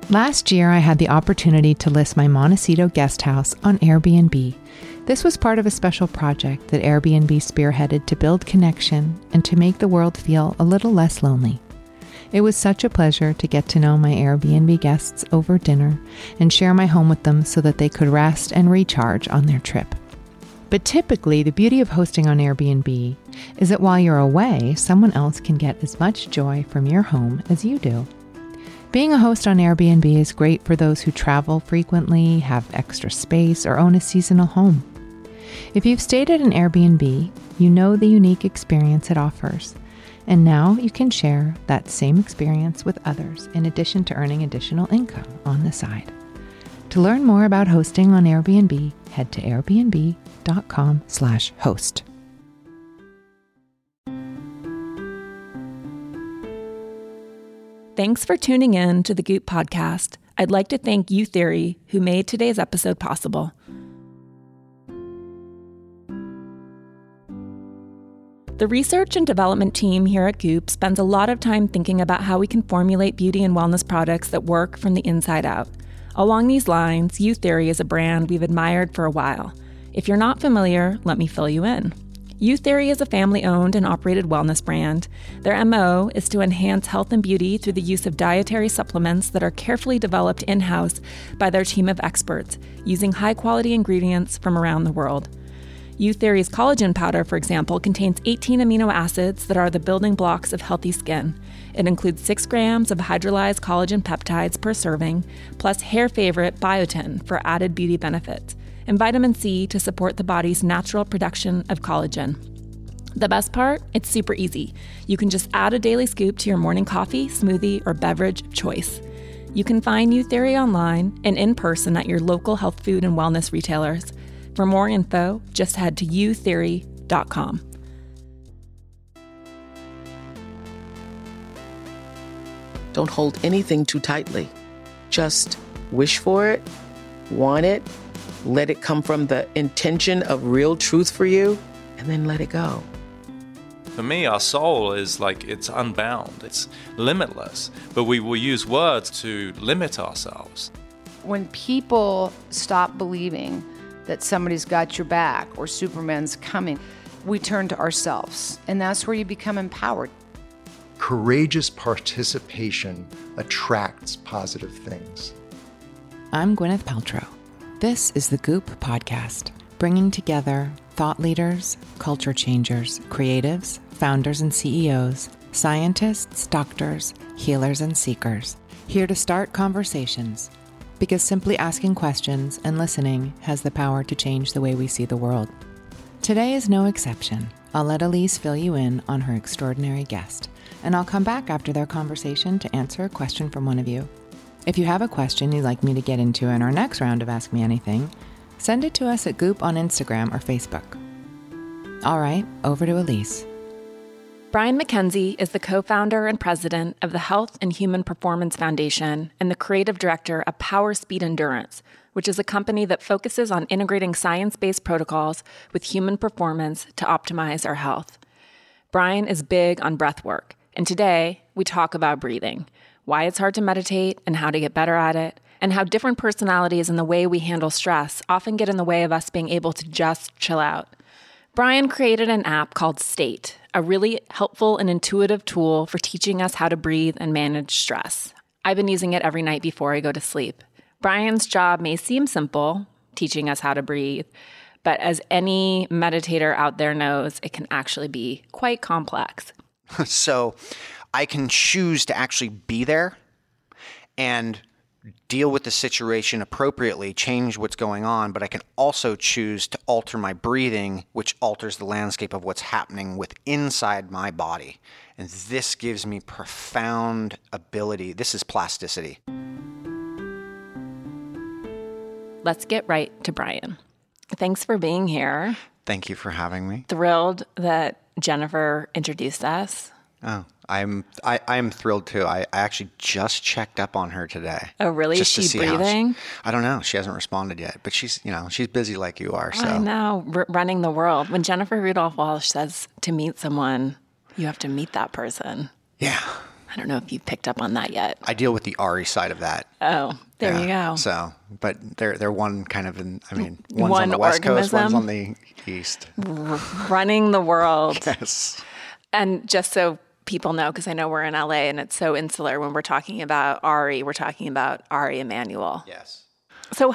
Last year, I had the opportunity to list my Montecito guest house on Airbnb. This was part of a special project that Airbnb spearheaded to build connection and to make the world feel a little less lonely. It was such a pleasure to get to know my Airbnb guests over dinner and share my home with them so that they could rest and recharge on their trip. But typically, the beauty of hosting on Airbnb is that while you're away, someone else can get as much joy from your home as you do. Being a host on Airbnb is great for those who travel frequently, have extra space, or own a seasonal home. If you've stayed at an Airbnb, you know the unique experience it offers. And now you can share that same experience with others in addition to earning additional income on the side. To learn more about hosting on Airbnb, head to airbnb.com/host. Thanks for tuning in to the Goop podcast. I'd like to thank Youtheory, who made today's episode possible. The research and development team here at Goop spends a lot of time thinking about how we can formulate beauty and wellness products that work from the inside out. Along these lines, Youtheory is a brand we've admired for a while. If you're not familiar, let me fill you in. Youtheory is a family-owned and operated wellness brand. Their MO is to enhance health and beauty through the use of dietary supplements that are carefully developed in-house by their team of experts, using high-quality ingredients from around the world. Youtheory's collagen powder, for example, contains 18 amino acids that are the building blocks of healthy skin. It includes 6 grams of hydrolyzed collagen peptides per serving, plus hair favorite biotin for added beauty benefits, and vitamin C to support the body's natural production of collagen. The best part? It's super easy. You can just add a daily scoop to your morning coffee, smoothie, or beverage of choice. You can find Youtheory online and in person at your local health food and wellness retailers. For more info, just head to youtheory.com. Don't hold anything too tightly. Just wish for it, want it, let it come from the intention of real truth for you, and then let it go. For me, our soul is like, it's unbound, it's limitless, but we will use words to limit ourselves. When people stop believing that somebody's got your back or Superman's coming, we turn to ourselves, and that's where you become empowered. Courageous participation attracts positive things. I'm Gwyneth Paltrow. This is the Goop podcast, bringing together thought leaders, culture changers, creatives, founders and CEOs, scientists, doctors, healers, and seekers, here to start conversations. Because simply asking questions and listening has the power to change the way we see the world. Today is no exception. I'll let Elise fill you in on her extraordinary guest, and I'll come back after their conversation to answer a question from one of you. If you have a question you'd like me to get into in our next round of Ask Me Anything, send it to us at Goop on Instagram or Facebook. All right, over to Elise. Brian McKenzie is the co-founder and president of the Health and Human Performance Foundation and the creative director of Power Speed Endurance, which is a company that focuses on integrating science-based protocols with human performance to optimize our health. Brian is big on breath work, and today we talk about breathing, why it's hard to meditate and how to get better at it, and how different personalities and the way we handle stress often get in the way of us being able to just chill out. Brian created an app called State, a really helpful and intuitive tool for teaching us how to breathe and manage stress. I've been using it every night before I go to sleep. Brian's job may seem simple, teaching us how to breathe, but as any meditator out there knows, it can actually be quite complex. So I can choose to actually be there and deal with the situation appropriately, change what's going on, but I can also choose to alter my breathing, which alters the landscape of what's happening with inside my body. And this gives me profound ability. This is plasticity. Let's get right to Brian. Thanks for being here. Thank you for having me. Thrilled that Jennifer introduced us. Oh, I'm thrilled too. I actually just checked up on her today. Oh, really? Is she breathing? I don't know. She hasn't responded yet, but she's busy like you are. So I know, running the world. When Jennifer Rudolph Walsh says to meet someone, you have to meet that person. Yeah. I don't know if you've picked up on that yet. I deal with the Ari side of that. Oh, there you go. So, but they're one kind of one's One on the West Coast, organism. one's on the East. Running the world. Yes. And just so people know, because I know we're in LA and it's so insular, when we're talking about Ari, we're talking about Ari Emanuel. Yes. So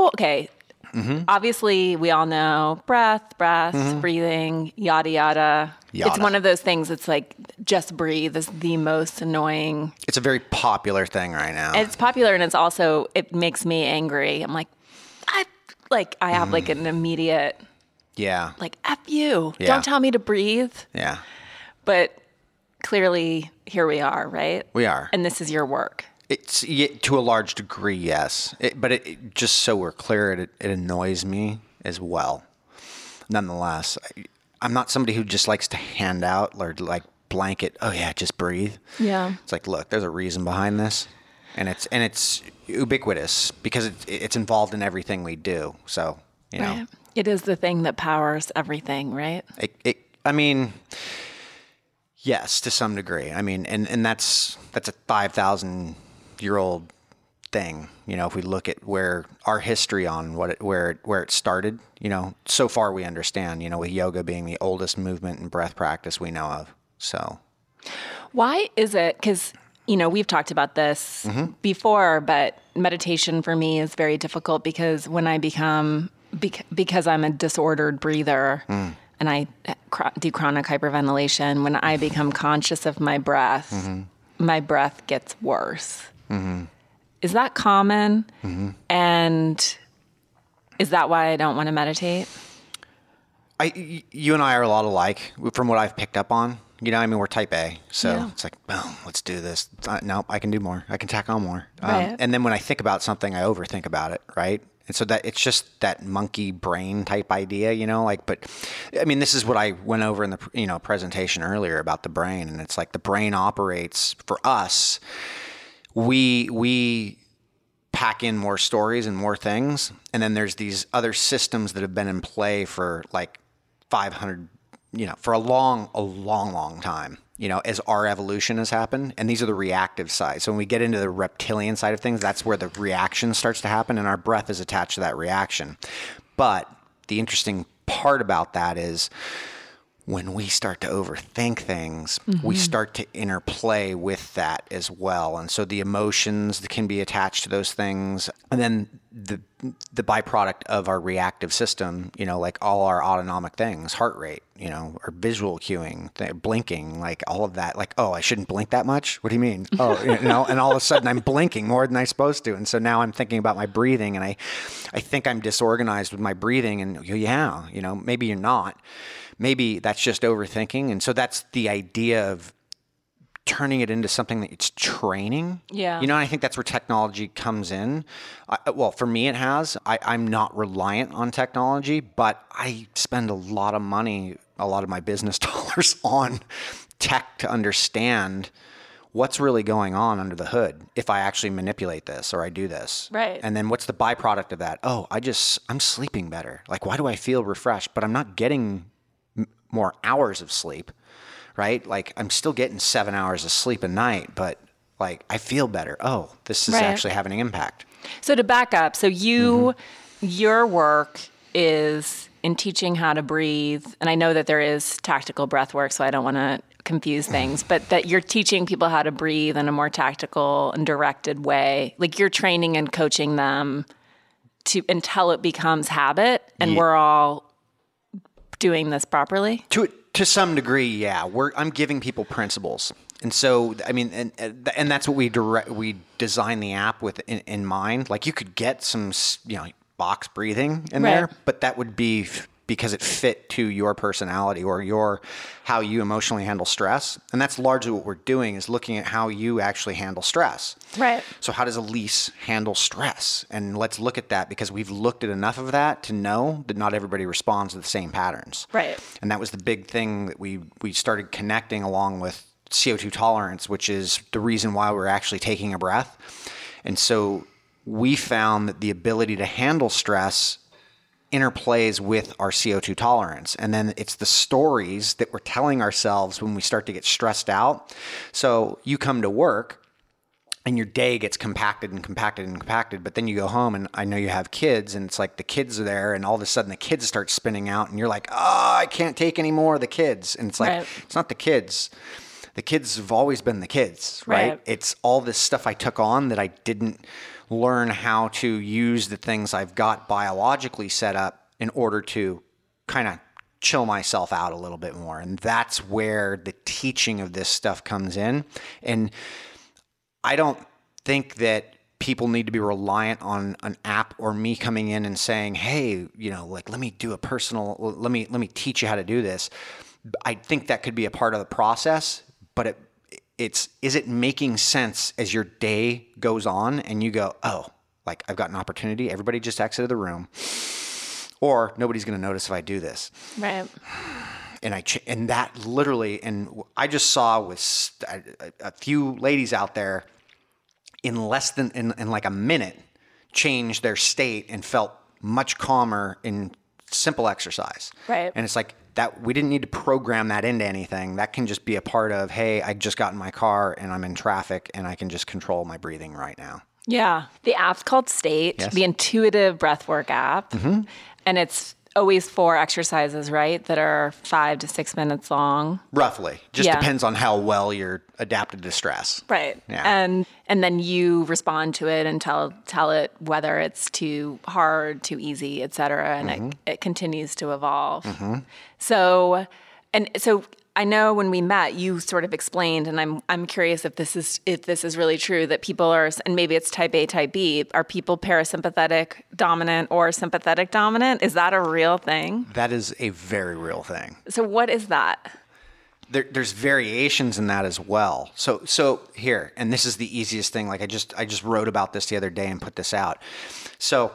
obviously we all know breath, breathing, yada, yada. It's one of those things. It's like just breathe is the most annoying. It's a very popular thing right now. It's popular, and it's also, it makes me angry. I'm like, I have like an immediate, like, F you. Yeah. Don't tell me to breathe. Yeah. But clearly here we are, right? We are. And this is your work. It's to a large degree, yes. But it just so we're clear, it annoys me as well. Nonetheless, I'm not somebody who just likes to hand out or like blanket, oh yeah, just breathe. Yeah. It's like, look, there's a reason behind this. And it's ubiquitous because it's involved in everything we do. So, you know. Right. It is the thing that powers everything, right? I mean, yes, to some degree. I mean, and that's a 5,000-year-old thing. You know, if we look at where our history on where it started, you know, so far we understand, you know, with yoga being the oldest movement and breath practice we know of. So why is it? Because, you know, we've talked about this before, but meditation for me is very difficult because when I because I'm a disordered breather and I do chronic hyperventilation, when I become conscious of my breath, my breath gets worse. Is that common? And is that why I don't want to meditate? You and I are a lot alike from what I've picked up on. You know, I mean, we're type A, so it's like, boom, let's do this. No, I can do more. I can tack on more. Right. And then when I think about something, I overthink about it, right? And so that it's just that monkey brain type idea, you know, like, but I mean, this is what I went over in the, you know, presentation earlier about the brain. And it's like the brain operates for us. We pack in more stories and more things. And then there's these other systems that have been in play for like 500, you know, for a long time, you know, as our evolution has happened. And these are the reactive side. So when we get into the reptilian side of things, that's where the reaction starts to happen. And our breath is attached to that reaction. But the interesting part about that is when we start to overthink things, we start to interplay with that as well. And so the emotions that can be attached to those things. And then the byproduct of our reactive system, you know, like all our autonomic things, heart rate, you know, our visual cueing, blinking, like all of that, like, oh, I shouldn't blink that much? What do you mean? Oh, you know, and all of a sudden I'm blinking more than I'm supposed to. And so now I'm thinking about my breathing and I think I'm disorganized with my breathing and yeah, you know, maybe you're not. Maybe that's just overthinking. And so that's the idea of turning it into something that it's training. Yeah. You know, and I think that's where technology comes in. Well, for me, it has. I'm not reliant on technology, but I spend a lot of money, a lot of my business dollars on tech to understand what's really going on under the hood if I actually manipulate this or I do this. Right. And then what's the byproduct of that? Oh, I'm sleeping better. Like, why do I feel refreshed? But I'm not getting more hours of sleep, right? Like I'm still getting 7 hours of sleep a night, but like I feel better. Oh, this is actually having an impact. So to back up, so your work is in teaching how to breathe. And I know that there is tactical breath work, so I don't want to confuse things, but that you're teaching people how to breathe in a more tactical and directed way. Like you're training and coaching them until it becomes habit and we're all doing this properly? To some degree, yeah. I'm giving people principles, and so I mean, and that's what we design the app with in mind. Like you could get some, you know, box breathing in there, but that would be because it fit to your personality or how you emotionally handle stress. And that's largely what we're doing is looking at how you actually handle stress. Right. So how does Elise handle stress? And let's look at that because we've looked at enough of that to know that not everybody responds to the same patterns. Right. And that was the big thing that we started connecting along with CO2 tolerance, which is the reason why we're actually taking a breath. And so we found that the ability to handle stress interplays with our CO2 tolerance. And then it's the stories that we're telling ourselves when we start to get stressed out. So you come to work and your day gets compacted and compacted and compacted, but then you go home, and I know you have kids, and it's like the kids are there, and all of a sudden the kids start spinning out, and you're like, oh, I can't take any more of the kids. And it's like, It's not the kids. The kids have always been the kids, right? It's all this stuff I took on that I didn't learn how to use the things I've got biologically set up in order to kind of chill myself out a little bit more. And that's where the teaching of this stuff comes in. And I don't think that people need to be reliant on an app or me coming in and saying, hey, let me do let me teach you how to do this. I think that could be a part of the process, but is it making sense as your day goes on and you go, oh, like I've got an opportunity. Everybody just exited the room, or nobody's going to notice if I do this. Right. And that literally, and I just saw with a few ladies out there in less than, in like a minute, change their state and felt much calmer in simple exercise. Right. And it's like that, we didn't need to program that into anything. That can just be a part of, hey, I just got in my car and I'm in traffic and I can just control my breathing right now. Yeah. The app's called State, Yes. the intuitive breathwork app. Mm-hmm. And it's always 4 exercises, right? That are 5 to 6 minutes long. Roughly. Just depends on how well you're adapted to stress. Right. Yeah. And then you respond to it and tell it whether it's too hard, too easy, et cetera. And it continues to evolve. Mm-hmm. So I know when we met, you sort of explained, and I'm curious if this is really true, that people are, and maybe it's type A, type B, are people parasympathetic dominant or sympathetic dominant? Is that a real thing? That is a very real thing. So what is that? There's variations in that as well. So here, and this is the easiest thing. Like I just wrote about this the other day and put this out. So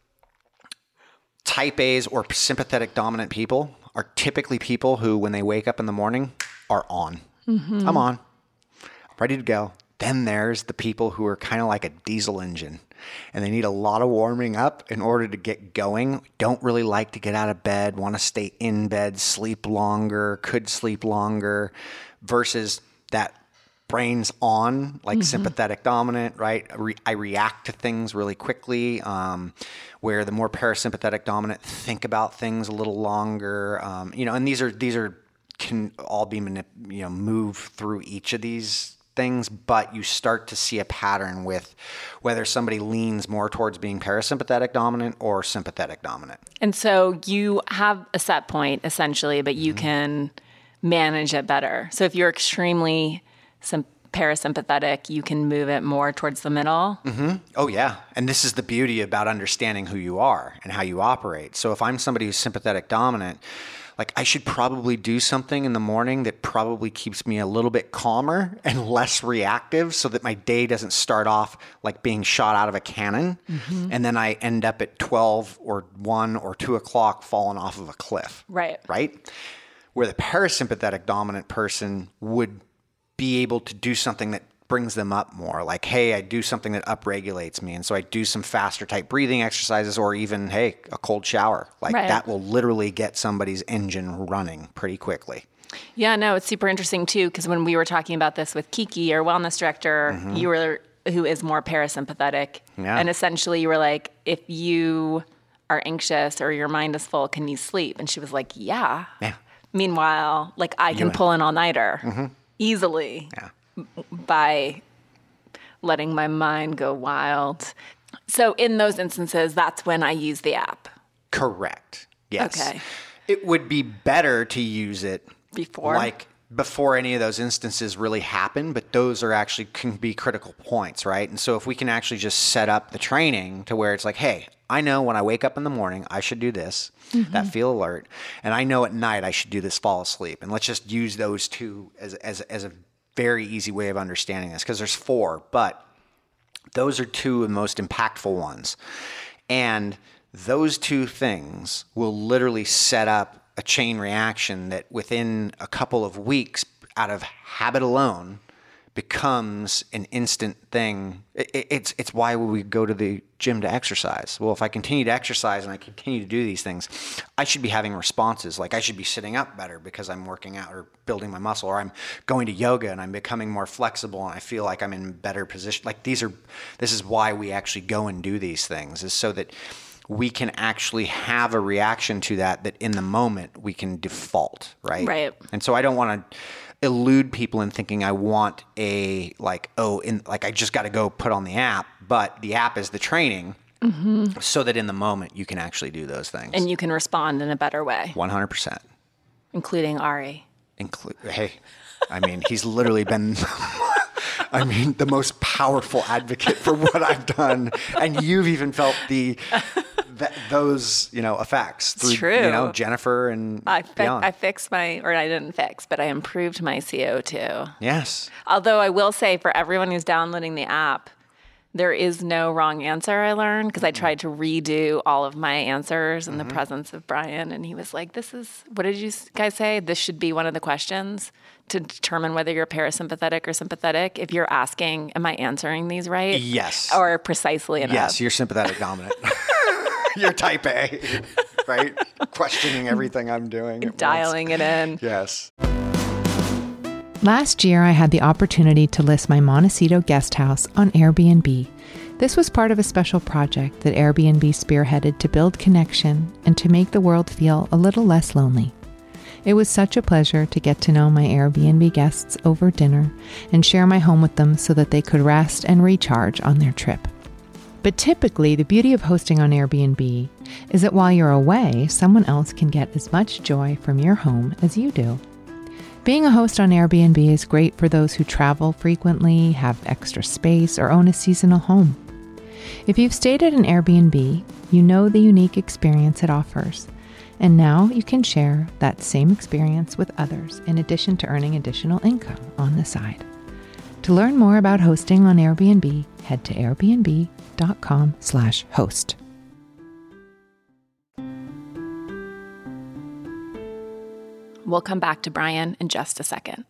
type A's or sympathetic dominant people are typically people who, when they wake up in the morning, are on. Mm-hmm. I'm on. I'm ready to go. Then there's the people who are kind of like a diesel engine, and they need a lot of warming up in order to get going. Don't really like to get out of bed, want to stay in bed, sleep longer, could sleep longer, versus that brain's on, like sympathetic dominant, right? I react to things really quickly, where the more parasympathetic dominant think about things a little longer, and these are can all be move through each of these things, but you start to see a pattern with whether somebody leans more towards being parasympathetic dominant or sympathetic dominant. And so you have a set point essentially, but you can manage it better. So if you're extremely parasympathetic, you can move it more towards the middle. Mm-hmm. Oh, yeah. And this is the beauty about understanding who you are and how you operate. So if I'm somebody who's sympathetic dominant, like I should probably do something in the morning that probably keeps me a little bit calmer and less reactive so that my day doesn't start off like being shot out of a cannon. Mm-hmm. And then I end up at 12 or 1 or 2 o'clock falling off of a cliff. Right. Right? Where the parasympathetic dominant person would be able to do something that brings them up more. Like, hey, I do something that upregulates me. And so I do some faster type breathing exercises, or even, hey, a cold shower. Like that will literally get somebody's engine running pretty quickly. Yeah, no, it's super interesting too, because when we were talking about this with Kiki, our wellness director, who is more parasympathetic. Yeah. And essentially you were like, if you are anxious or your mind is full, can you sleep? And she was like, yeah. Meanwhile, like I can pull an all-nighter easily. Yeah. By letting my mind go wild. So in those instances, that's when I use the app. Correct. Yes. Okay. It would be better to use it before any of those instances really happen, but those are actually can be critical points, right? And so if we can actually just set up the training to where it's like, hey, I know when I wake up in the morning, I should do this, that feel alert. And I know at night I should do this, fall asleep. And let's just use those two as a very easy way of understanding this, because there's 4, but those are 2 of the most impactful ones. And those 2 things will literally set up a chain reaction that within a couple of weeks, out of habit alone, becomes an instant thing. It's why we go to the gym to exercise. Well, if I continue to exercise and I continue to do these things, I should be having responses. Like I should be sitting up better because I'm working out or building my muscle, or I'm going to yoga and I'm becoming more flexible and I feel like I'm in better position. Like this is why we actually go and do these things, is so that we can actually have a reaction to that in the moment we can default, right? Right. And so I don't want to elude people in thinking I want I just got to go put on the app, but the app is the training so that in the moment you can actually do those things. And you can respond in a better way. 100%. Including Ari. Hey, I mean, he's literally been, the most powerful advocate for what I've done. And you've even felt those effects through, true. Jennifer and beyond. I improved my CO2. Yes. Although I will say, for everyone who's downloading the app, there is no wrong answer, I learned, because I tried to redo all of my answers in the presence of Brian, and he was like, what did you guys say? This should be one of the questions to determine whether you're parasympathetic or sympathetic. If you're asking, am I answering these right? Yes. Or precisely enough? Yes, you're sympathetic dominant. You're type A, right? Questioning everything I'm doing. Dialing it in. Yes. Last year, I had the opportunity to list my Montecito guest house on Airbnb. This was part of a special project that Airbnb spearheaded to build connection and to make the world feel a little less lonely. It was such a pleasure to get to know my Airbnb guests over dinner and share my home with them so that they could rest and recharge on their trip. But typically, the beauty of hosting on Airbnb is that while you're away, someone else can get as much joy from your home as you do. Being a host on Airbnb is great for those who travel frequently, have extra space, or own a seasonal home. If you've stayed at an Airbnb, you know the unique experience it offers. And now you can share that same experience with others in addition to earning additional income on the side. To learn more about hosting on Airbnb, head to airbnb.com/host. We'll come back to Brian in just a second.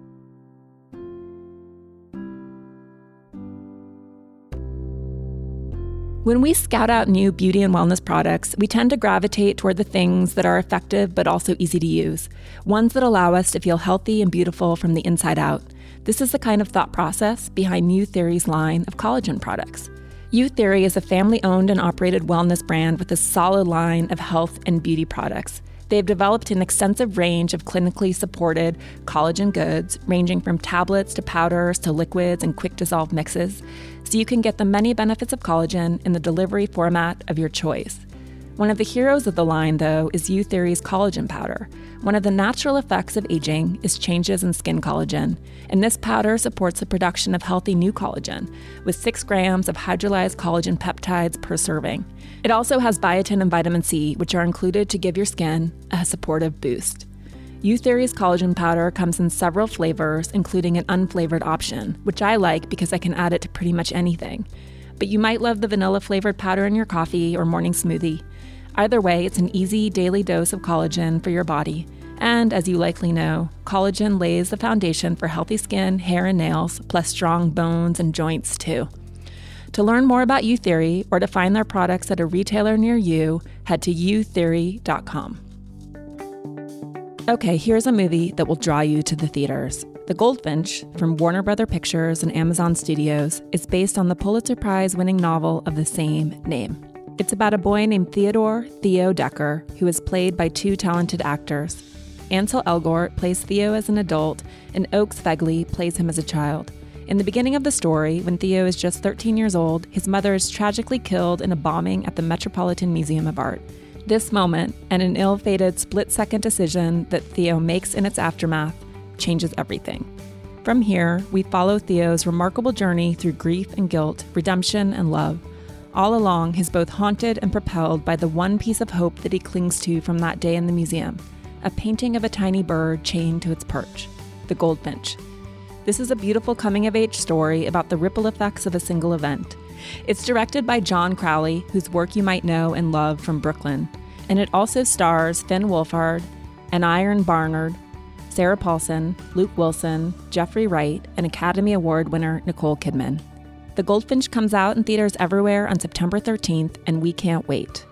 When we scout out new beauty and wellness products, we tend to gravitate toward the things that are effective but also easy to use, ones that allow us to feel healthy and beautiful from the inside out. This is the kind of thought process behind Youtheory's line of collagen products. Youtheory is a family-owned and operated wellness brand with a solid line of health and beauty products. They've developed an extensive range of clinically supported collagen goods, ranging from tablets to powders to liquids and quick-dissolve mixes, so you can get the many benefits of collagen in the delivery format of your choice. One of the heroes of the line, though, is Youtheory's collagen powder. One of the natural effects of aging is changes in skin collagen, and this powder supports the production of healthy new collagen, with 6 grams of hydrolyzed collagen peptides per serving. It also has biotin and vitamin C, which are included to give your skin a supportive boost. Youtheory's collagen powder comes in several flavors, including an unflavored option, which I like because I can add it to pretty much anything. But you might love the vanilla-flavored powder in your coffee or morning smoothie. Either way, it's an easy daily dose of collagen for your body. And as you likely know, collagen lays the foundation for healthy skin, hair, and nails, plus strong bones and joints too. To learn more about Youtheory or to find their products at a retailer near you, head to youtheory.com. Okay, here's a movie that will draw you to the theaters. The Goldfinch, from Warner Bros. Pictures and Amazon Studios, is based on the Pulitzer Prize-winning novel of the same name. It's about a boy named Theo Decker, who is played by 2 talented actors. Ansel Elgort plays Theo as an adult, and Oakes Fegley plays him as a child. In the beginning of the story, when Theo is just 13 years old, his mother is tragically killed in a bombing at the Metropolitan Museum of Art. This moment, and an ill-fated split-second decision that Theo makes in its aftermath, changes everything. From here, we follow Theo's remarkable journey through grief and guilt, redemption and love. All along, he's both haunted and propelled by the one piece of hope that he clings to from that day in the museum, a painting of a tiny bird chained to its perch, the goldfinch. This is a beautiful coming-of-age story about the ripple effects of a single event. It's directed by John Crowley, whose work you might know and love from Brooklyn, and it also stars Finn Wolfhard, Aneurin Barnard, Sarah Paulson, Luke Wilson, Jeffrey Wright, and Academy Award winner Nicole Kidman. The Goldfinch comes out in theaters everywhere on September 13th, and we can't wait.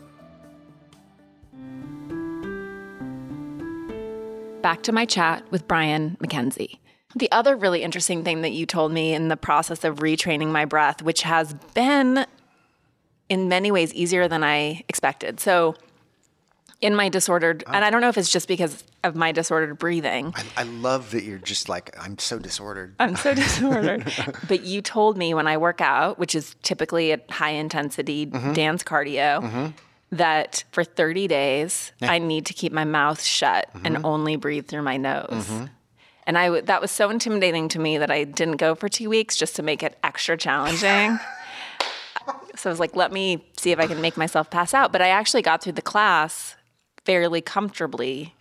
Back to my chat with Brian McKenzie. The other really interesting thing that you told me in the process of retraining my breath, which has been in many ways easier than I expected. So in my disordered, and I don't know if it's just because of my disordered breathing. I love that you're just like, I'm so disordered. I'm so disordered. But you told me when I work out, which is typically a high intensity dance cardio, that for 30 days, I need to keep my mouth shut and only breathe through my nose. And that was so intimidating to me that I didn't go for 2 weeks just to make it extra challenging. So I was like, let me see if I can make myself pass out. But I actually got through the class fairly comfortably.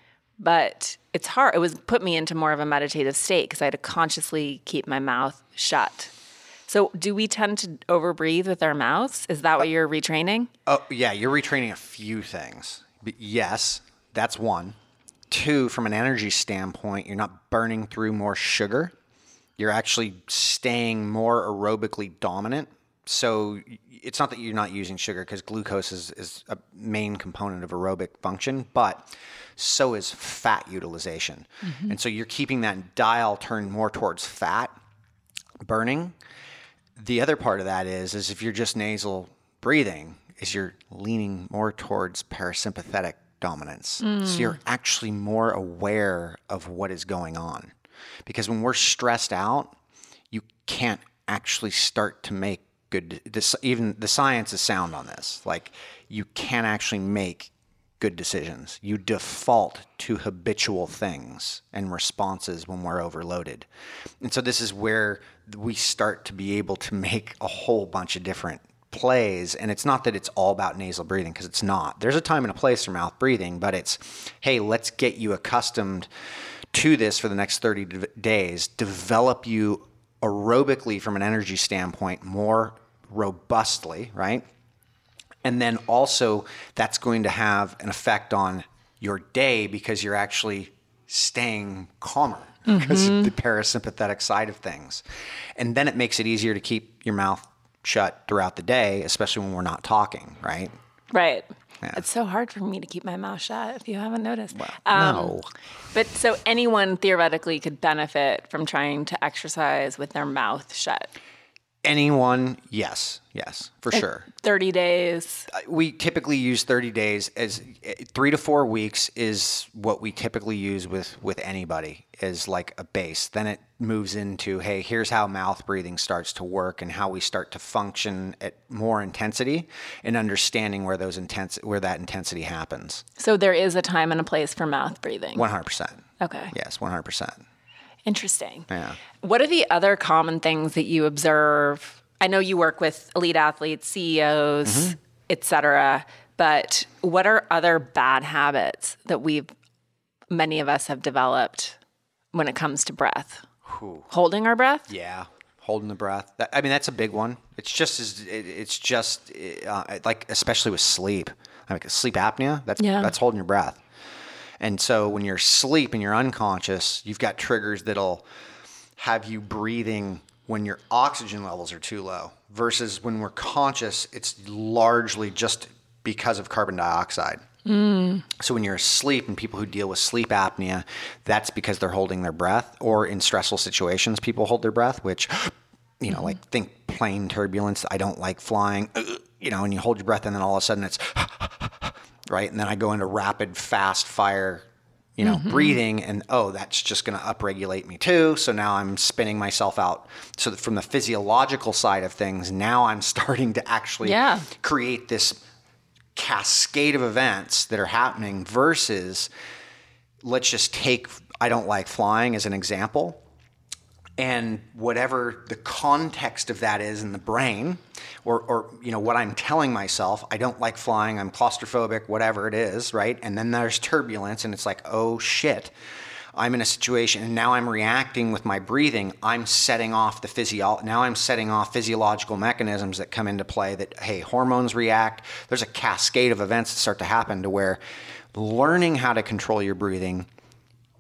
But it's hard. It put me into more of a meditative state because I had to consciously keep my mouth shut. So do we tend to overbreathe with our mouths? Is that what you're retraining? Oh, yeah, you're retraining a few things. Yes, that's one. Two, from an energy standpoint, you're not burning through more sugar. You're actually staying more aerobically dominant. So it's not that you're not using sugar, because glucose is a main component of aerobic function, but so is fat utilization. And so you're keeping that dial turned more towards fat burning. The other part of that is if you're just nasal breathing, is you're leaning more towards parasympathetic dominance. So you're actually more aware of what is going on. Because when we're stressed out, you can't actually start to make even the science is sound on this. Like, you can't actually make good decisions. You default to habitual things and responses when we're overloaded. And so this is where we start to be able to make a whole bunch of different plays. And it's not that it's all about nasal breathing, because it's not. There's a time and a place for mouth breathing, but it's, hey, let's get you accustomed to this for the next 30 days, develop you aerobically from an energy standpoint more robustly, right? And then also that's going to have an effect on your day, because you're actually staying calmer because of the parasympathetic side of things. And then it makes it easier to keep your mouth shut throughout the day, especially when we're not talking, right? Right. Yeah. It's so hard for me to keep my mouth shut, if you haven't noticed. Well, no. But so anyone theoretically could benefit from trying to exercise with their mouth shut. Anyone, yes, for sure. 30 days. We typically use 30 days as 3 to 4 weeks is what we typically use with anybody as like a base. Then it moves into, hey, here's how mouth breathing starts to work and how we start to function at more intensity and understanding where that intensity happens. So there is a time and a place for mouth breathing. 100%. Okay. Yes, 100%. Interesting. Yeah. What are the other common things that you observe? I know you work with elite athletes, CEOs, et cetera, but what are other bad habits that many of us have developed when it comes to breath? Holding our breath? Yeah. Holding the breath. That's a big one. It's just like, especially with sleep, like sleep apnea, that's holding your breath. And so when you're asleep and you're unconscious, you've got triggers that'll have you breathing when your oxygen levels are too low, versus when we're conscious, it's largely just because of carbon dioxide. So when you're asleep, and people who deal with sleep apnea, that's because they're holding their breath, or in stressful situations, people hold their breath, which, like think plane turbulence. I don't like flying, and you hold your breath and then all of a sudden it's right. And then I go into rapid, fast fire, breathing, and that's just going to upregulate me too. So now I'm spinning myself out. So from the physiological side of things, now I'm starting to actually create this cascade of events that are happening, versus, let's just take, I don't like flying as an example. And whatever the context of that is in the brain, or what I'm telling myself, I don't like flying, I'm claustrophobic, whatever it is, right? And then there's turbulence, and it's like, oh shit, I'm in a situation, and now I'm reacting with my breathing. I'm setting off now I'm setting off physiological mechanisms that come into play. That, hey, hormones react. There's a cascade of events that start to happen, to where learning how to control your breathing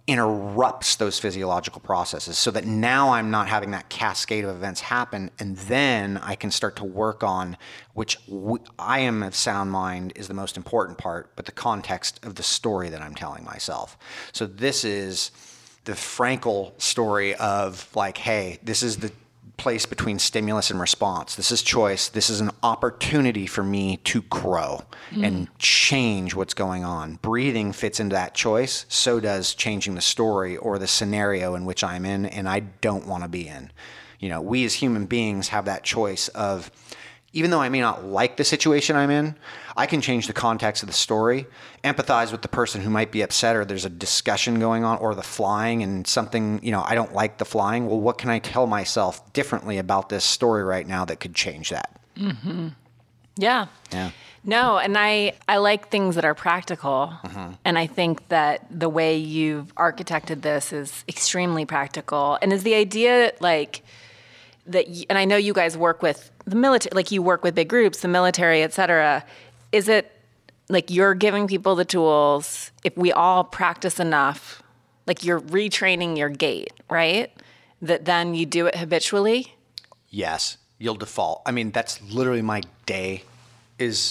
interrupts those physiological processes so that now I'm not having that cascade of events happen. And then I can start to work on, which I am of sound mind is the most important part, but the context of the story that I'm telling myself. So this is the Frankl story of like, hey, this is the place between stimulus and response. This is choice. This is an opportunity for me to grow and change what's going on. Breathing fits into that choice. So does changing the story or the scenario in which I'm in and I don't want to be in. You know, we as human beings have that choice of, even though I may not like the situation I'm in, I can change the context of the story, empathize with the person who might be upset or there's a discussion going on or the flying and something, you know, I don't like the flying. Well, what can I tell myself differently about this story right now that could change that? Mm-hmm. Yeah. Yeah. No, and I like things that are practical. Mm-hmm. And I think that the way you've architected this is extremely practical. And is the idea like that, and I know you guys work with the military, like you work with big groups, the military, et cetera. Is it like you're giving people the tools, if we all practice enough, like you're retraining your gait, right? That then you do it habitually? Yes, you'll default. I mean, that's literally my day is,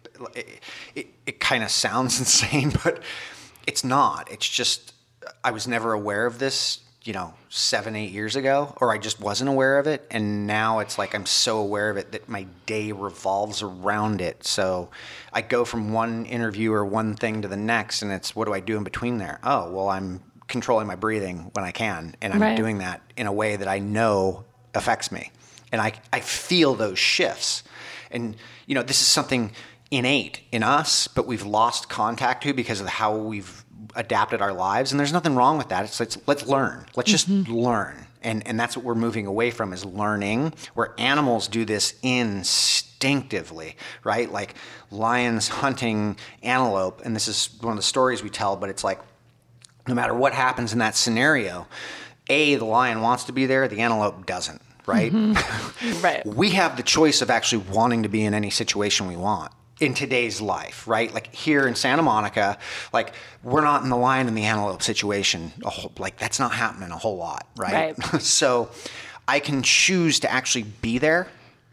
it kind of sounds insane, but it's not. It's just, I was never aware of this, 7-8 years ago, or I just wasn't aware of it. And now it's like I'm so aware of it that my day revolves around it. So I go from one interview or one thing to the next, and it's, what do I do in between there? Oh, well, I'm controlling my breathing when I can, and I'm doing that in a way that I know affects me. And I feel those shifts. And, this is something innate in us, but we've lost contact to because of how we've adapted our lives. And there's nothing wrong with that. Let's learn. Let's just learn. And that's what we're moving away from, is learning, where animals do this instinctively, right? Like lions hunting antelope. And this is one of the stories we tell, but it's like, no matter what happens in that scenario, the lion wants to be there, the antelope doesn't, right? Mm-hmm. Right. We have the choice of actually wanting to be in any situation we want in today's life, right? Like here in Santa Monica, like we're not in the lion and the antelope situation. That's not happening a whole lot, right? So I can choose to actually be there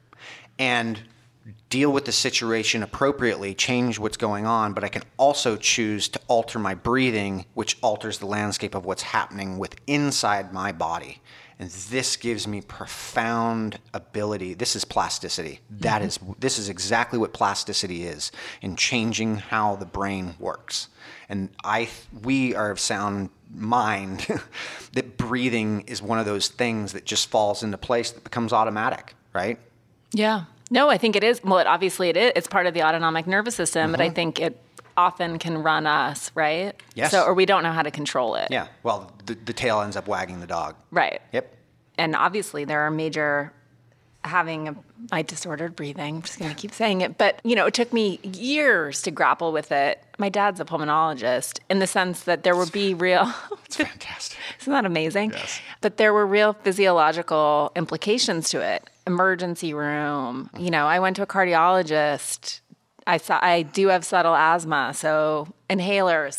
and deal with the situation appropriately, change what's going on, but I can also choose to alter my breathing, which alters the landscape of what's happening inside my body. And this gives me profound ability. This is plasticity. This is exactly what plasticity is, in changing how the brain works. And we are of sound mind that breathing is one of those things that just falls into place, that becomes automatic, right? Yeah. No, I think it is. Well, obviously it is. It's part of the autonomic nervous system, but I think it often can run us, right? Yes. Or we don't know how to control it. Yeah. Well, the tail ends up wagging the dog. Right. Yep. And obviously there are major, having my disordered breathing, I'm just going to keep saying it, but it took me years to grapple with it. My dad's a pulmonologist, in the sense that there would be real... It's fantastic. Isn't that amazing? Yes. But there were real physiological implications to it. Emergency room. I went to a cardiologist. I do have subtle asthma, so inhalers.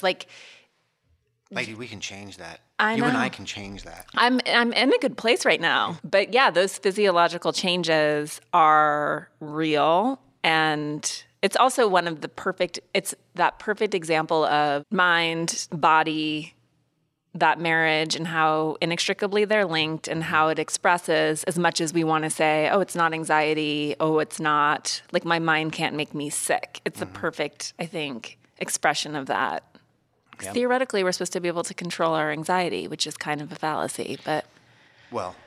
Lady, we can change that. I know. You and I can change that. I'm in a good place right now. But yeah, those physiological changes are real. And it's also it's that perfect example of mind, body, that marriage, and how inextricably they're linked, and how it expresses, as much as we want to say, oh, it's not anxiety. Oh, it's not, like, my mind can't make me sick. It's a perfect, I think, expression of that. Yep. Theoretically, we're supposed to be able to control our anxiety, which is kind of a fallacy, but... Well,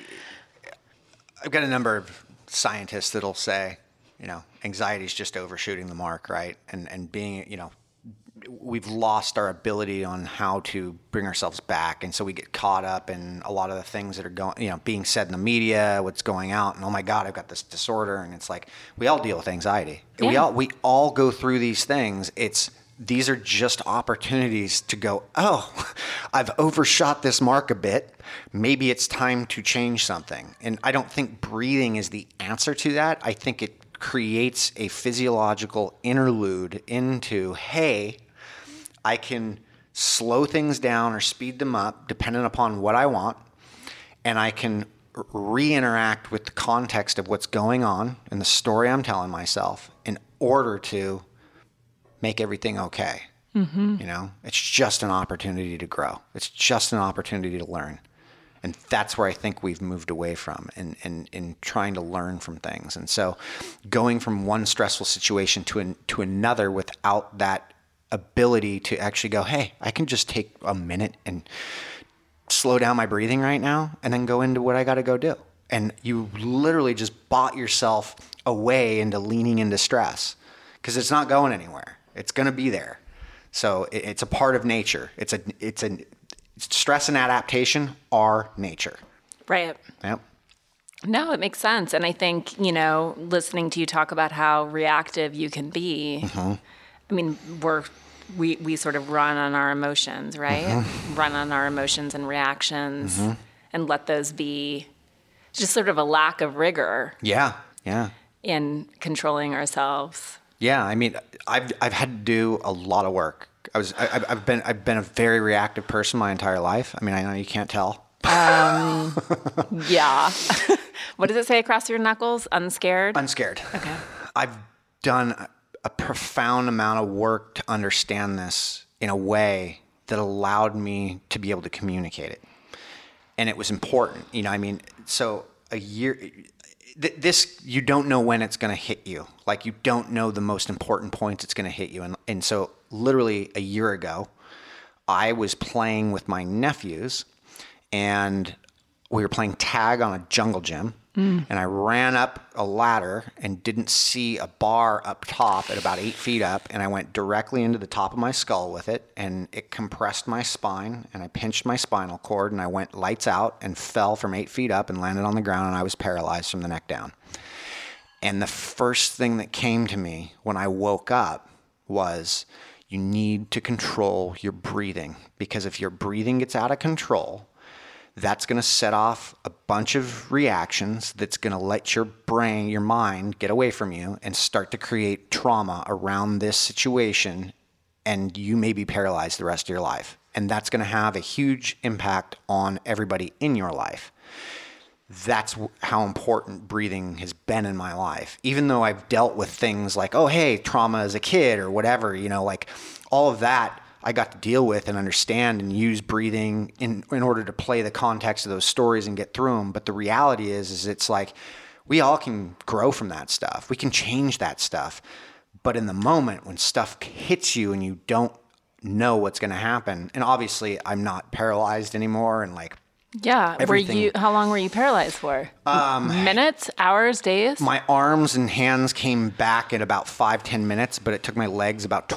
I've got a number of scientists that'll say, anxiety is just overshooting the mark, right? And being, we've lost our ability on how to bring ourselves back. And so we get caught up in a lot of the things that are going, being said in the media, what's going out, and oh my God, I've got this disorder. And it's like, we all deal with anxiety. Yeah. We all go through these things. These are just opportunities to go, oh, I've overshot this mark a bit. Maybe it's time to change something. And I don't think breathing is the answer to that. I think it creates a physiological interlude into, hey, I can slow things down or speed them up depending upon what I want, and I can re-interact with the context of what's going on and the story I'm telling myself in order to make everything okay. You know, it's just an opportunity to grow. It's just an opportunity to learn. And that's where I think we've moved away from in trying to learn from things. And so going from one stressful situation to another without that ability to actually go, hey, I can just take a minute and slow down my breathing right now and then go into what I got to go do. And you literally just bought yourself away into leaning into stress because it's not going anywhere. It's going to be there. So it's a part of nature. It's stress and adaptation are nature. Right. Yep. No, it makes sense. And I think, you know, listening to you talk about how reactive you can be, I mean, we sort of run on our emotions, right? Run on our emotions and reactions and let those be just sort of a lack of rigor. Yeah. In controlling ourselves. Yeah, I mean, I've had to do a lot of work. I've been a very reactive person my entire life. I mean, I know you can't tell. Yeah. What does it say across your knuckles? Unscared? Unscared. Okay. I've done a profound amount of work to understand this in a way that allowed me to be able to communicate it. And it was important, you know, I mean, so a year... This, you don't know when it's going to hit you. Like, you don't know the most important points it's going to hit you. And so literally a year ago, I was playing with my nephews and we were playing tag on a jungle gym. And I ran up a ladder and didn't see a bar up top at about 8 feet up. And I went directly into the top of my skull with it. And it compressed my spine. And I pinched my spinal cord. And I went lights out and fell from 8 feet up and landed on the ground. And I was paralyzed from the neck down. And the first thing that came to me when I woke up was, you need to control your breathing. Because if your breathing gets out of control, that's going to set off a bunch of reactions that's going to let your brain, your mind, get away from you and start to create trauma around this situation, and you may be paralyzed the rest of your life. And that's going to have a huge impact on everybody in your life. That's how important breathing has been in my life. Even though I've dealt with things like, oh, hey, trauma as a kid or whatever, you know, like all of that, I got to deal with and understand and use breathing in order to play the context of those stories and get through them. But the reality is it's like we all can grow from that stuff. We can change that stuff. But in the moment when stuff hits you and you don't know what's going to happen, and obviously I'm not paralyzed anymore and like, yeah. Everything. How long were you paralyzed for? Minutes, hours, days? My arms and hands came back in about 5-10 minutes, but it took my legs about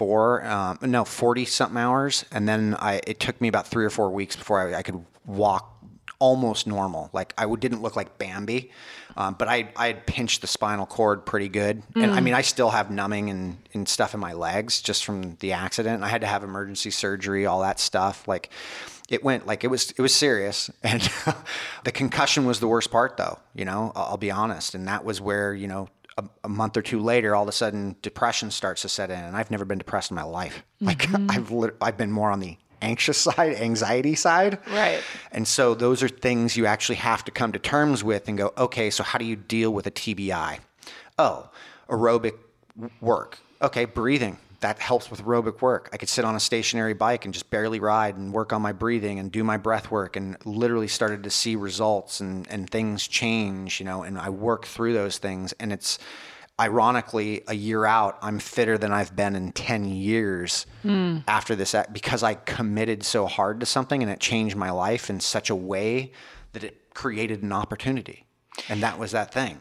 40 something hours. And then it took me about 3 or 4 weeks before I could walk almost normal. Like I didn't look like Bambi, but I had pinched the spinal cord pretty good. And I mean, I still have numbing and stuff in my legs just from the accident. I had to have emergency surgery, all that stuff. Like, it went like it was serious. And the concussion was the worst part though, you know, I'll be honest. And that was where, you know, a month or two later, all of a sudden depression starts to set in. And I've never been depressed in my life. Like I've been more on the anxious side, anxiety side. Right. And so those are things you actually have to come to terms with and go, okay, so how do you deal with a TBI? Oh, aerobic work. Okay, breathing. That helps with aerobic work. I could sit on a stationary bike and just barely ride and work on my breathing and do my breath work, and literally started to see results and things change, you know, and I work through those things. And it's ironically a year out, I'm fitter than I've been in 10 years after this, because I committed so hard to something and it changed my life in such a way that it created an opportunity. And that was that thing.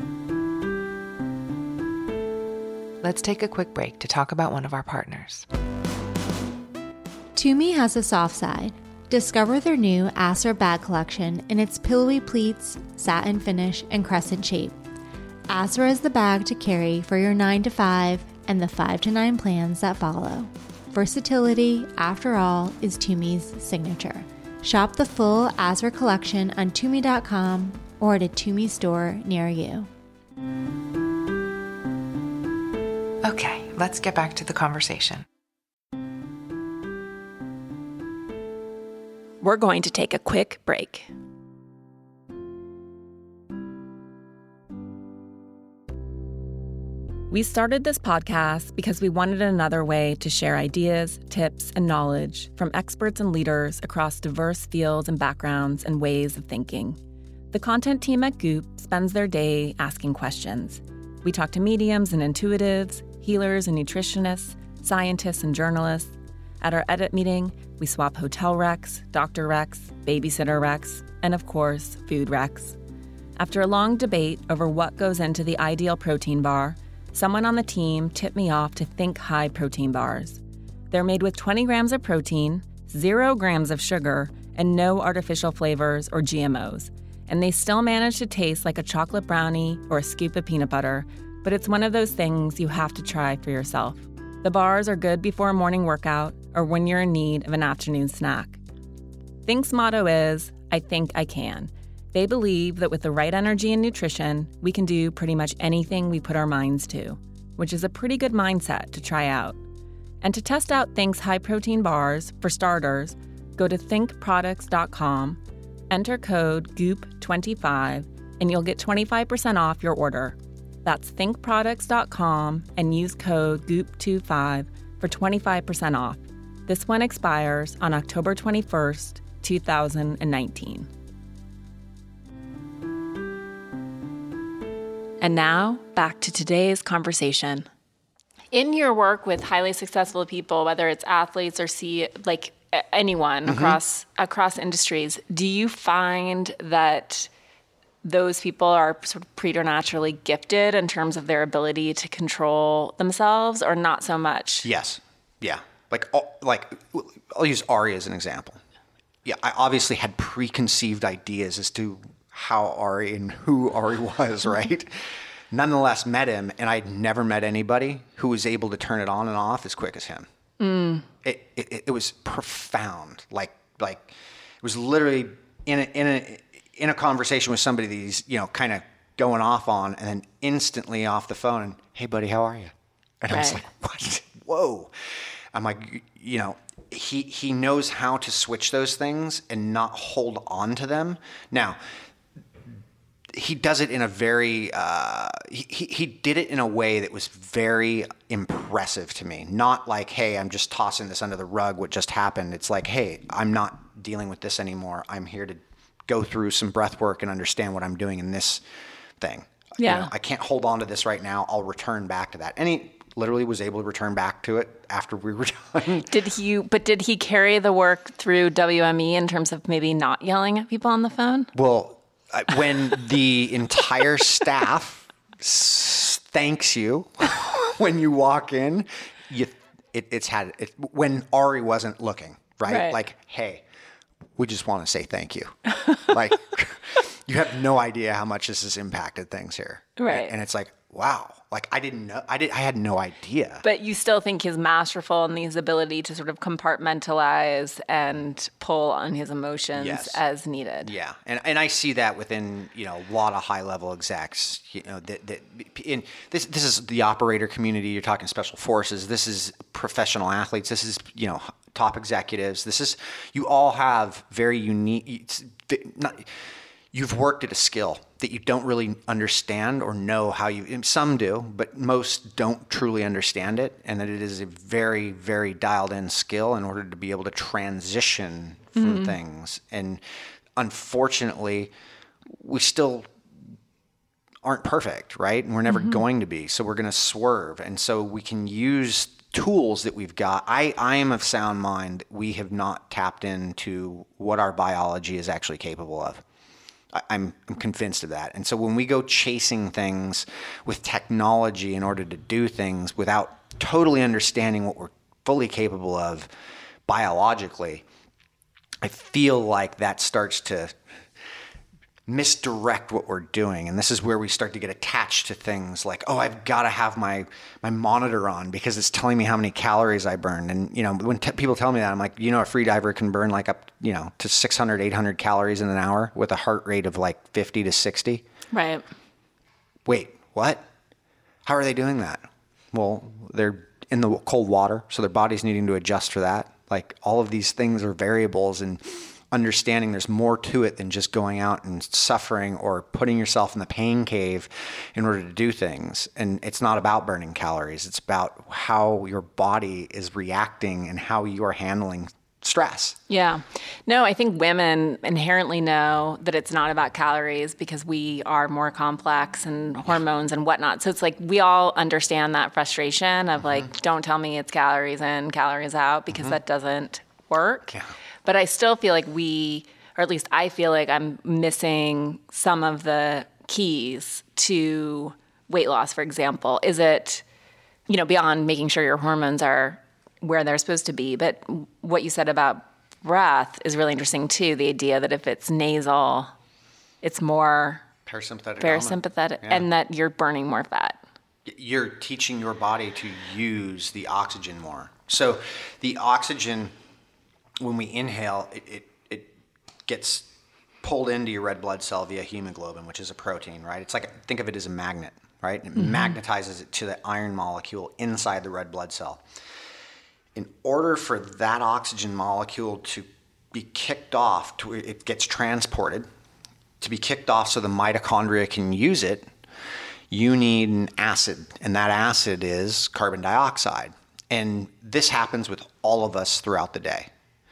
Let's take a quick break to talk about one of our partners. Tumi has a soft side. Discover their new Astra bag collection in its pillowy pleats, satin finish, and crescent shape. Astra is the bag to carry for your 9 to 5 and the 5 to 9 plans that follow. Versatility, after all, is Tumi's signature. Shop the full Astra collection on Tumi.com or at a Tumi store near you. Okay, let's get back to the conversation. we're going to take a quick break. We started this podcast because we wanted another way to share ideas, tips, and knowledge from experts and leaders across diverse fields and backgrounds and ways of thinking. The content team at Goop spends their day asking questions. We talk to mediums and intuitives, healers and nutritionists, scientists and journalists. At our edit meeting, we swap hotel recs, doctor recs, babysitter recs, and of course, food recs. After a long debate over what goes into the ideal protein bar, someone on the team tipped me off to Think High protein bars. They're made with 20 grams of protein, 0 grams of sugar, and no artificial flavors or GMOs. And they still manage to taste like a chocolate brownie or a scoop of peanut butter, but it's one of those things you have to try for yourself. The bars are good before a morning workout or when you're in need of an afternoon snack. Think's motto is, I think I can. They believe that with the right energy and nutrition, we can do pretty much anything we put our minds to, which is a pretty good mindset to try out. And to test out Think's high-protein bars, for starters, go to thinkproducts.com, enter code GOOP25, and you'll get 25% off your order. That's thinkproducts.com and use code GOOP25 for 25% off. This one expires on October 21st, 2019. And now, back to today's conversation. In your work with highly successful people, whether it's athletes or anyone across industries, do you find that those people are sort of preternaturally gifted in terms of their ability to control themselves, or not so much? Yes. Yeah. I'll use Ari as an example. Yeah, I obviously had preconceived ideas as to how Ari and who Ari was, right? Nonetheless, met him, and I'd never met anybody who was able to turn it on and off as quick as him. It was profound. Like it was literally in a conversation with somebody that he's kind of going off on, and then instantly off the phone and, hey buddy, how are you? And I was like, what? Whoa. I'm like, he knows how to switch those things and not hold on to them. Now, he does it in a very, he did it in a way that was very impressive to me. Not like, hey, I'm just tossing this under the rug, what just happened. It's like, hey, I'm not dealing with this anymore. I'm here to go through some breath work and understand what I'm doing in this thing. Yeah. I can't hold on to this right now. I'll return back to that. And he literally was able to return back to it after we were done. Did he carry the work through WME in terms of maybe not yelling at people on the phone? Well, when the entire staff thanks you when you walk in, when Ari wasn't looking, right? Like, hey, we just want to say thank you. Like, you have no idea how much this has impacted things here. Right. And it's like, wow. Like, I didn't know. I had no idea. But you still think he's masterful in his ability to sort of compartmentalize and pull on his emotions as needed. Yeah. And I see that within, a lot of high level execs, this is the operator community. You're talking special forces. This is professional athletes. This is, top executives. You all have very unique, you've worked at a skill that you don't really understand or know how some do, but most don't truly understand it. And that it is a very, very dialed in skill in order to be able to transition from things. And unfortunately, we still aren't perfect, right? And we're never going to be. So we're going to swerve. And so we can use tools that we've got. I am of sound mind. We have not tapped into what our biology is actually capable of. I'm convinced of that. And so when we go chasing things with technology in order to do things without totally understanding what we're fully capable of biologically, I feel like that starts to misdirect what we're doing. And this is where we start to get attached to things like, oh, I've got to have my monitor on because it's telling me how many calories I burned. And, when people tell me that, I'm like, a free diver can burn like up, to 600, 800 calories in an hour with a heart rate of like 50 to 60. Right. Wait, what? How are they doing that? Well, they're in the cold water, so their body's needing to adjust for that. Like all of these things are variables, and understanding there's more to it than just going out and suffering or putting yourself in the pain cave in order to do things. And it's not about burning calories. It's about how your body is reacting and how you are handling stress. Yeah. No, I think women inherently know that it's not about calories because we are more complex and hormones and whatnot. So it's like we all understand that frustration of like, don't tell me it's calories in, calories out, because that doesn't work. Yeah. But I still feel like or at least I feel like I'm missing some of the keys to weight loss, for example. Is it, beyond making sure your hormones are where they're supposed to be, but what you said about breath is really interesting too. The idea that if it's nasal, it's more parasympathetic, and that you're burning more fat. You're teaching your body to use the oxygen more. So the oxygen, when we inhale, it gets pulled into your red blood cell via hemoglobin, which is a protein, right? It's like, think of it as a magnet, right? It magnetizes it to the iron molecule inside the red blood cell. In order for that oxygen molecule to be kicked off, it gets transported, to be kicked off so the mitochondria can use it, you need an acid, and that acid is carbon dioxide. And this happens with all of us throughout the day.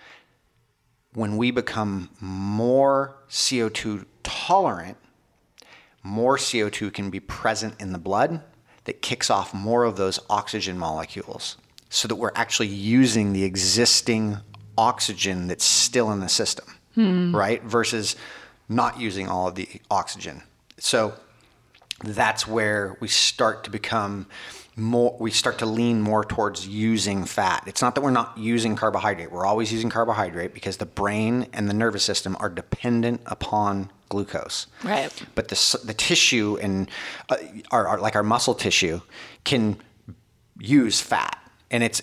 When we become more CO2 tolerant, more CO2 can be present in the blood that kicks off more of those oxygen molecules so that we're actually using the existing oxygen that's still in the system, right? Versus not using all of the oxygen. So that's where we start to become we start to lean more towards using fat. It's not that we're not using carbohydrate. We're always using carbohydrate because the brain and the nervous system are dependent upon glucose. Right. But the tissue and our muscle tissue can use fat, and it's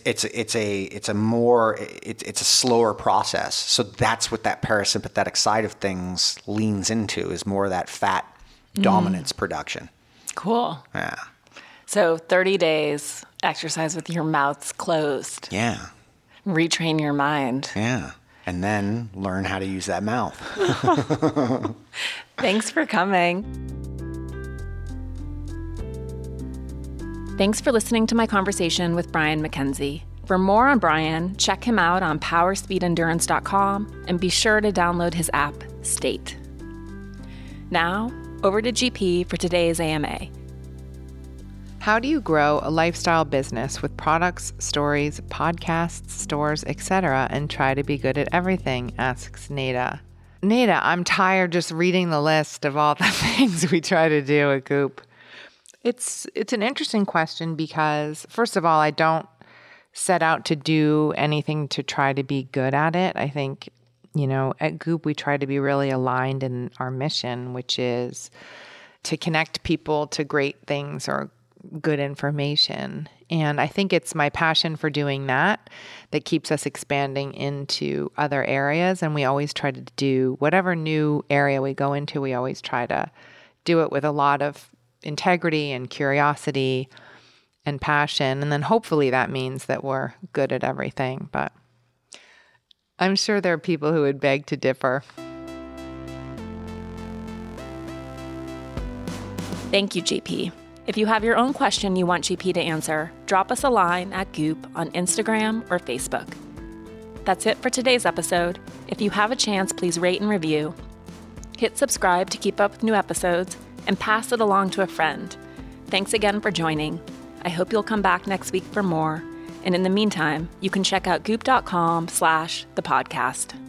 a slower process. So that's what that parasympathetic side of things leans into, is more of that fat dominance production. Cool. Yeah. So 30 days, exercise with your mouths closed. Yeah. Retrain your mind. Yeah. And then learn how to use that mouth. Thanks for coming. Thanks for listening to my conversation with Brian McKenzie. For more on Brian, check him out on powerspeedendurance.com and be sure to download his app, State. Now, over to GP for today's AMA. How do you grow a lifestyle business with products, stories, podcasts, stores, etc., and try to be good at everything? Asks Nada. Nada, I'm tired just reading the list of all the things we try to do at Goop. It's an interesting question because, first of all, I don't set out to do anything to try to be good at it. I think, at Goop, we try to be really aligned in our mission, which is to connect people to great things or good information. And I think it's my passion for doing that keeps us expanding into other areas. And we always try to do whatever new area we go into, we always try to do it with a lot of integrity and curiosity and passion. And then hopefully that means that we're good at everything. But I'm sure there are people who would beg to differ. Thank you, GP. If you have your own question you want GP to answer, drop us a line at Goop on Instagram or Facebook. That's it for today's episode. If you have a chance, please rate and review. Hit subscribe to keep up with new episodes and pass it along to a friend. Thanks again for joining. I hope you'll come back next week for more. And in the meantime, you can check out goop.com/thepodcast.